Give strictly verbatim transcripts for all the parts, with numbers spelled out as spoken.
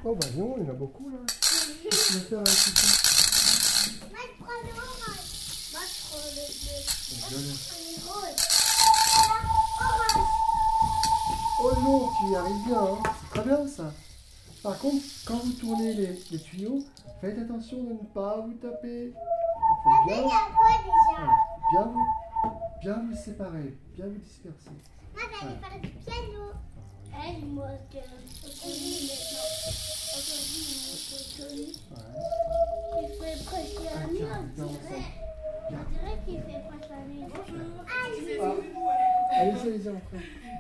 Oh bah non, il y en a beaucoup là. Qu'est-ce que tu veux faire avec tout ça? Moi je prends le orange. Moi je prends le bleu. Moi je prends le rose. Orange. Oh non, tu y arrives bien, hein. C'est très bien ça. Par contre, quand vous tournez les, les tuyaux, faites attention de ne pas vous taper. Il faut bien, Il y a quoi déjà? voilà, bien, vous, bien vous séparer, bien vous disperser. Moi j'allais faire du piano. Elle, moi, que aujourd'hui maintenant. Aujourd'hui, aujourd'hui. Il fait presque la nuit, on dirait. On dirait qu'il fait presque la nuit. Bonjour. Allez, Ah. Allez, allez, entrez.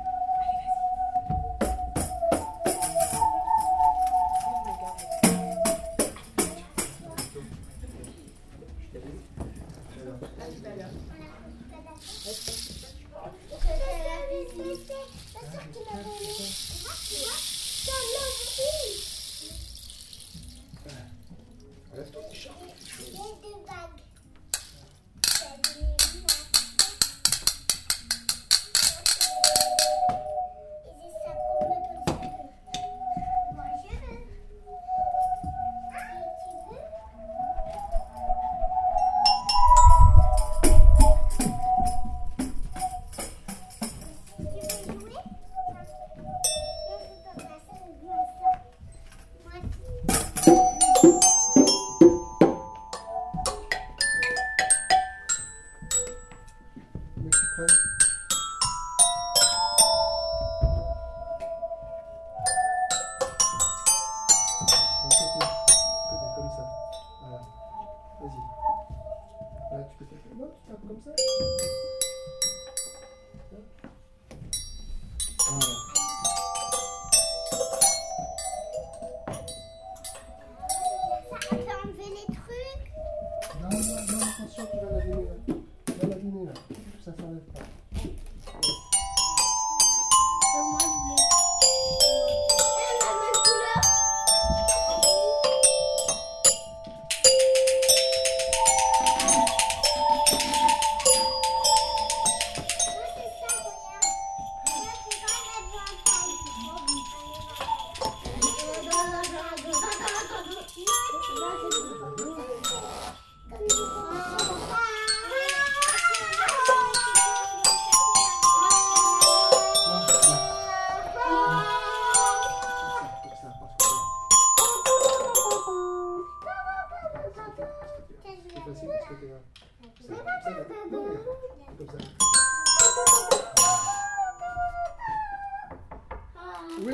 Oui.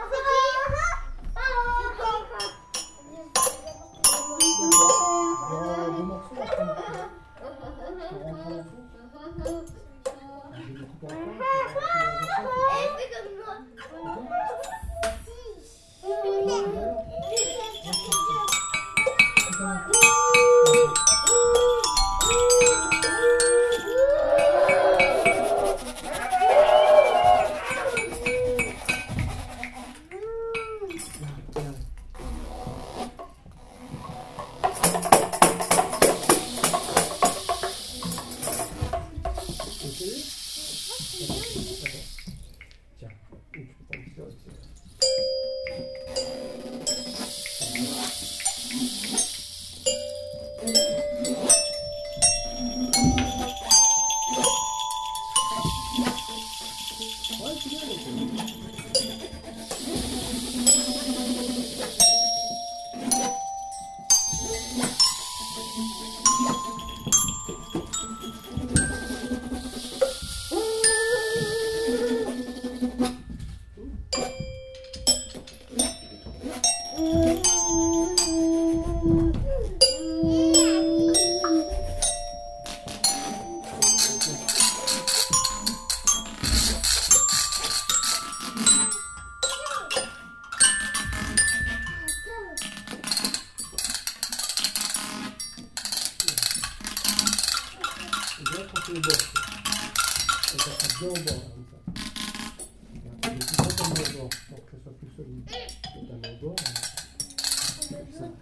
Le bord. Ça sera bien au bord, comme ça. Et après, je vais tout mettre au bord pour que ça soit plus solide. Notamment au bord. Comme ça.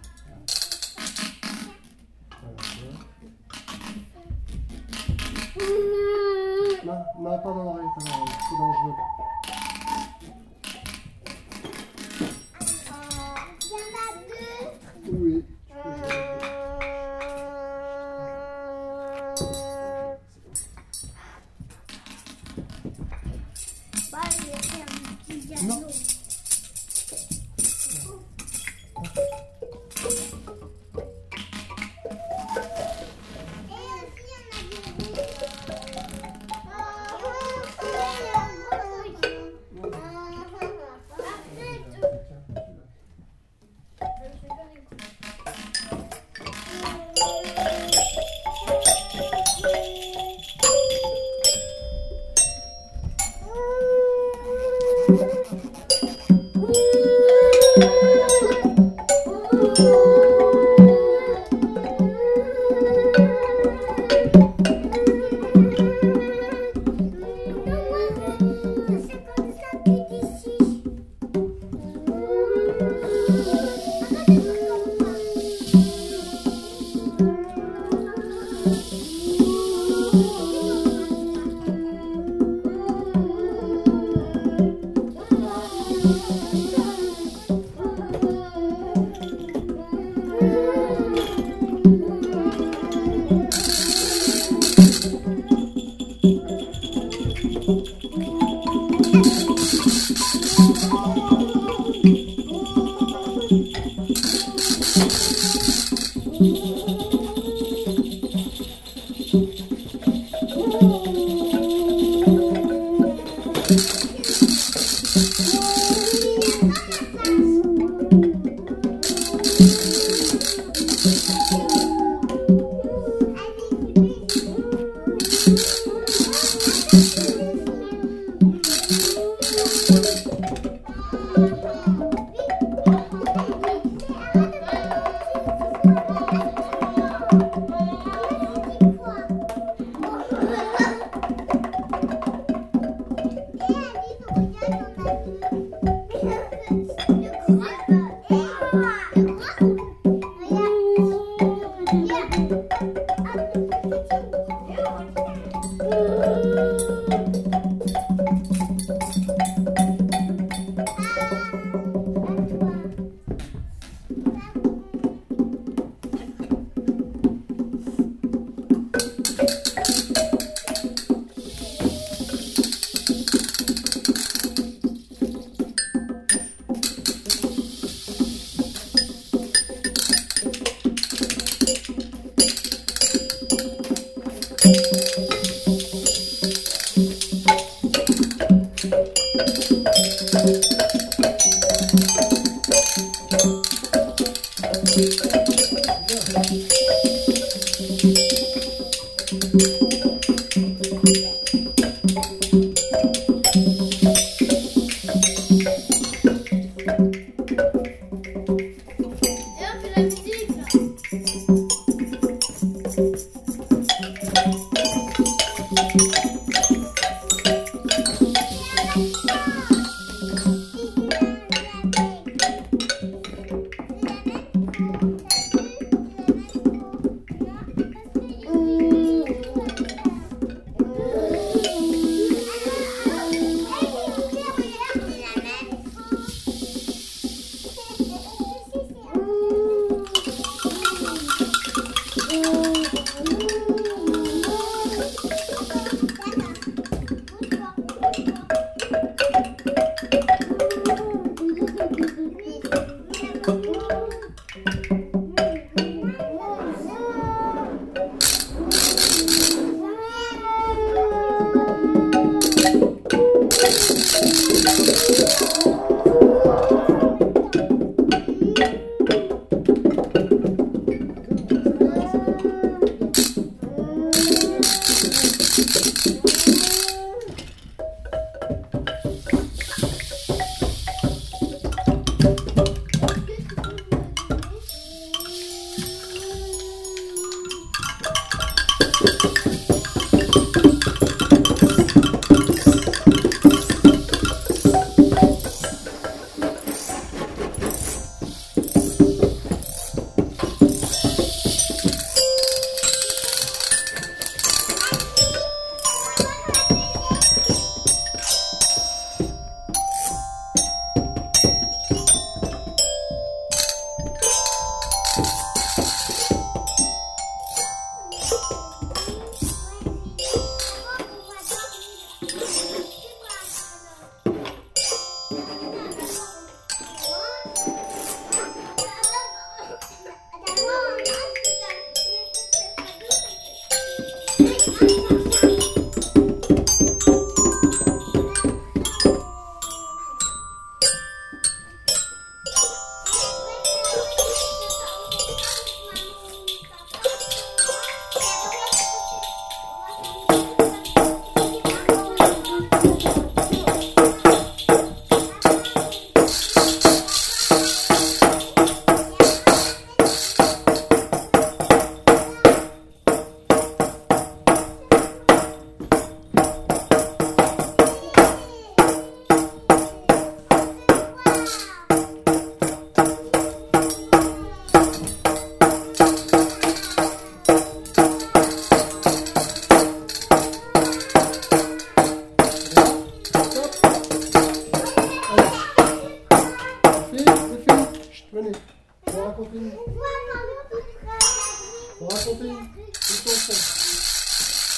Voilà. Voilà. Non, non, pas dans l'oreille, pas dans l'oreille. C'est dangereux.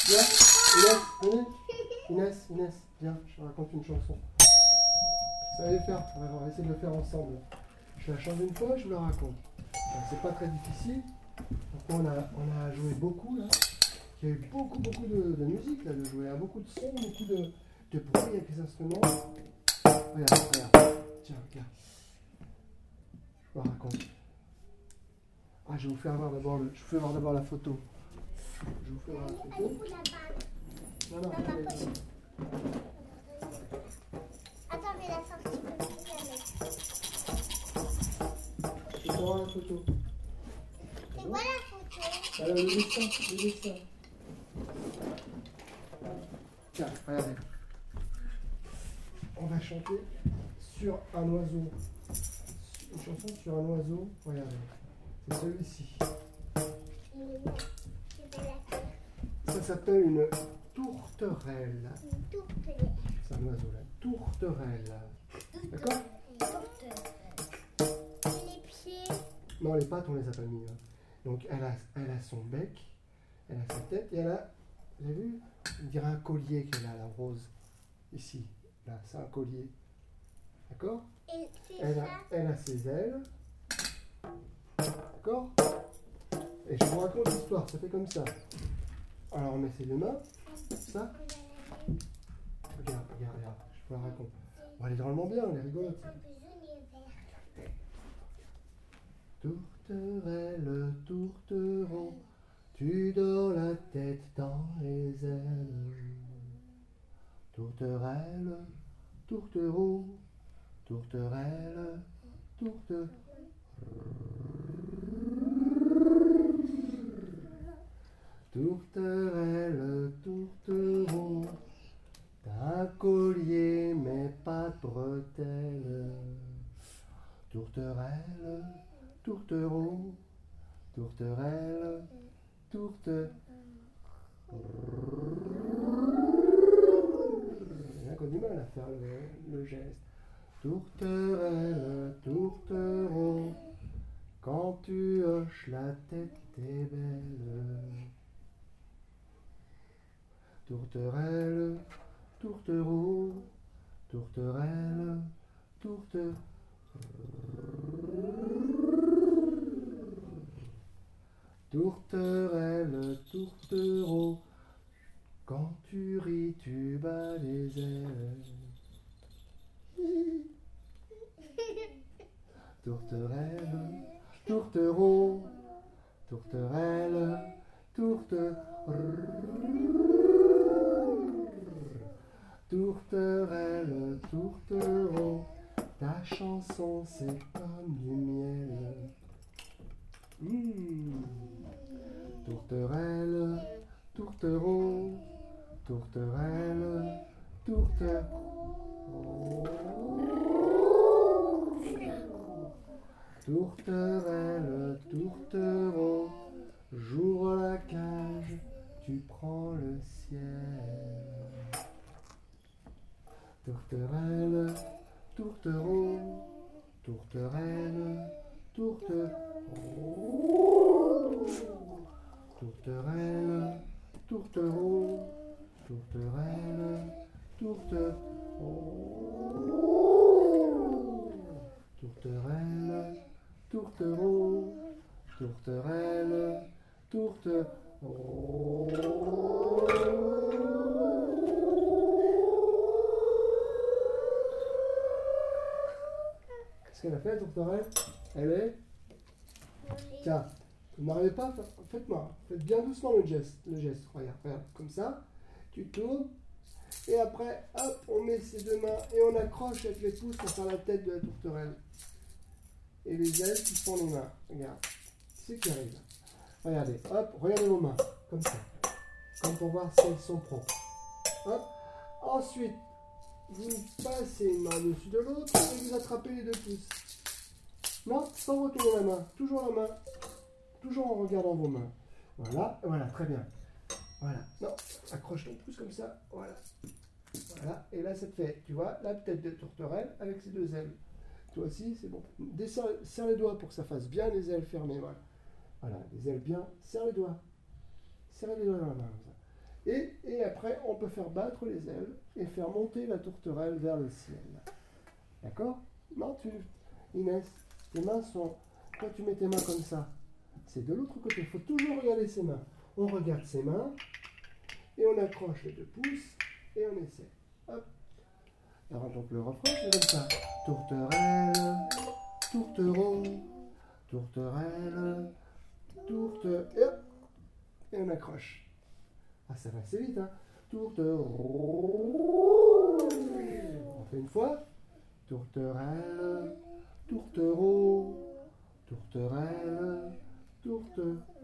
Viens, Inès, venez. Inès, Inès, viens, je te raconte une chanson. Ça va le faire, on va essayer de le faire ensemble. Je la chante une fois, je vous la raconte. C'est pas très difficile. Donc on a, on a joué beaucoup là. Il y a eu beaucoup, beaucoup de, de musique là, de jouer. Hein. Beaucoup de sons, beaucoup de, de bruit avec les instruments. Regarde, regarde. Tiens, regarde. Je vous la raconte. Ah, je vais vous faire voir d'abord le, je vous fais voir d'abord la photo. Je vous fais voir la photo. Non, non, allez, allez. Attends, je vais la sortir parce que jamais. Je vais voir la photo. C'est quoi la photo? Alors, le dessin, le dessin. Tiens, regardez. On va chanter sur un oiseau. Une chanson sur un oiseau. Regardez. C'est celui-ci. Ça s'appelle une tourterelle. Une tourterelle. C'est un oiseau là. Tourterelle. D'accord? Les pieds. Non, les pattes, on les a pas mis. Hein. Donc, elle a, elle a son bec, elle a sa tête, et elle a, vous avez vu, on dirait un collier qu'elle a, la rose. Ici, là, c'est un collier. D'accord? Et c'est Elle a, ça. elle a ses ailes. D'accord? Et je vous raconte l'histoire, ça fait comme ça. Alors, on met ses deux mains, comme ça. Regarde, regarde, regarde, je vous la raconte. Bon, elle est drôlement bien, elle est rigolote. Un peu jaune et vert. Tourterelle, tourtereau, tu dors la tête dans les ailes. Tourterelle, tourtereau, tourterelle, tourte. Tourterelle, tourtereau, t'as un collier mais pas de bretelles. Tourterelle, tourtereau, tourterelle, tourte. Il y a qu'on a du mal à faire le, le geste. Tourterelle, tourtereau, quand tu hoches la tête, t'es belle. Tourterelle, tourtereau, tourterelle, tourte. Tourterelle, tourtereau, quand tu ris, tu bats les ailes. Tourterelle, tourtereau, tourterelle, tourte. Tourterelle, tourtereau, ta chanson c'est comme du miel. Mmh. Tourterelle, tourtereau, tourterelle, tourte. Tourterelle, tourtereau, j'ouvre la cage, tu prends le ciel. Tourterelle, tourtereau, tourterelle, tourte. Tourterelle, tourtereau, tourterelle, tourte. Tourterelle, tourtereau, tourterelle, tourte. Qu'est-ce qu'elle a fait, la tourterelle? Elle est... Tiens, vous n'arrivez pas, faites-moi, faites bien doucement le geste, le geste, regarde, regarde, comme ça, tu tournes, et après, hop, on met ses deux mains et on accroche avec les pouces pour faire la tête de la tourterelle. Et les ailes qui font les mains, regarde, c'est ce qui arrive. Regardez, hop, regardez vos mains, comme ça, comme pour voir si elles sont propres. Hop, ensuite, vous passez une main au-dessus de l'autre et vous attrapez les deux pouces. Non, sans retourner la main, toujours la main, toujours en regardant vos mains. Voilà, voilà, très bien. Voilà, non, accroche ton pouce comme ça, voilà. Voilà, et là ça te fait, tu vois, la tête de tourterelle avec ses deux ailes. Toi aussi, c'est bon. Desserre, serre les doigts pour que ça fasse bien les ailes fermées, voilà. Voilà, les ailes bien, serre les doigts. Serre les doigts dans la main, comme ça. Et après, on peut faire battre les ailes et faire monter la tourterelle vers le ciel. D'accord? Non, tu... Inès, tes mains sont... Quand tu mets tes mains comme ça, c'est de l'autre côté. Il faut toujours regarder ses mains. On regarde ses mains et on accroche les deux pouces et on essaie. Hop. Alors donc le refrain, c'est comme ça. Tourterelle, tourtereau, tourterelle, tourte... Et hop. Et on accroche. Ah, ça va assez vite, hein. Tourtereau. On fait une fois. Tourterelle, tourtereau, tourterelle, tourte.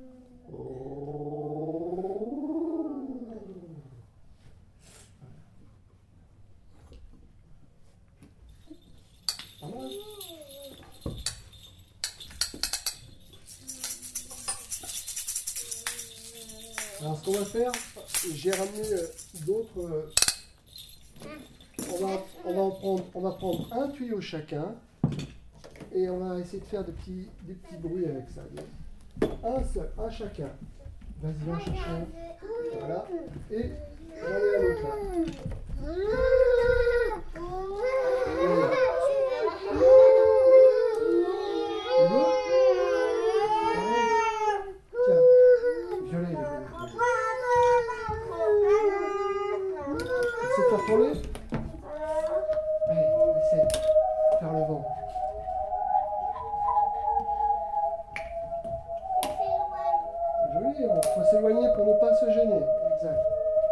Alors ce qu'on va faire, j'ai ramené d'autres. Euh, on va, on va en prendre, on va prendre un tuyau chacun et on va essayer de faire des petits, des petits bruits avec ça. Un seul, un chacun. Vas-y, va chercher un. Voilà. Et on va aller à l'autre là. Tiens, violet. Essaie de faire tourner. Allez, essaie de faire le vent. Joli, il faut s'éloigner pour ne pas se gêner. Exact.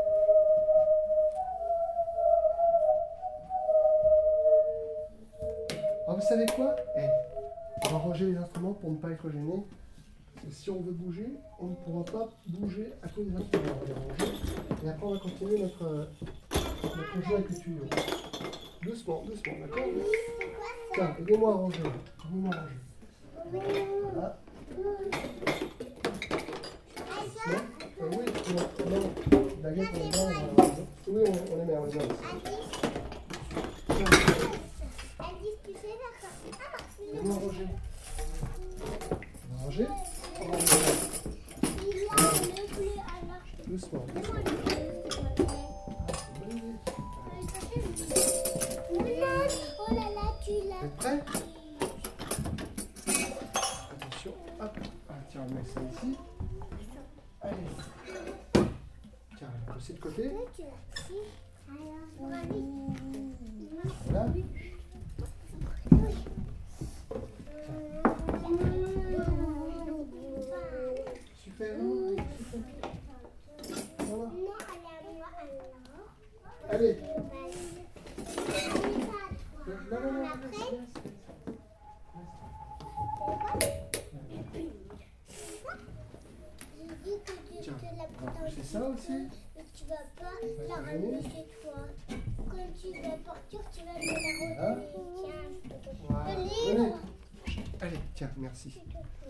Alors vous savez quoi? Eh, on va ranger les instruments pour ne pas être gêné. Et si on veut bouger, on ne pourra pas bouger à cause des instruments. On va les ranger. Et après on va continuer notre, notre jeu avec le tuyau. Doucement, doucement, d'accord? Tiens, aidez-moi à ranger. Aidez-moi à ranger. Voilà. Euh, oui, non, non, baguette, on les met, on va... Oui, on, on les met, on les met aussi. Aidez-moi à ranger. On va ranger. On va ranger. Doucement, doucement. Vous êtes prêts? Attention, hop. Ah, tiens, on met ça ici. Allez. Tiens, on va pousser de côté. Voilà. Super. Voilà. Allez. Non, non, non, tiens, on va pousser ça aussi. Tu vas pas la ramener chez toi. Quand tu vas partir, tu vas me la redonner. Tiens, Voilà. le livre. Allez, tiens, merci.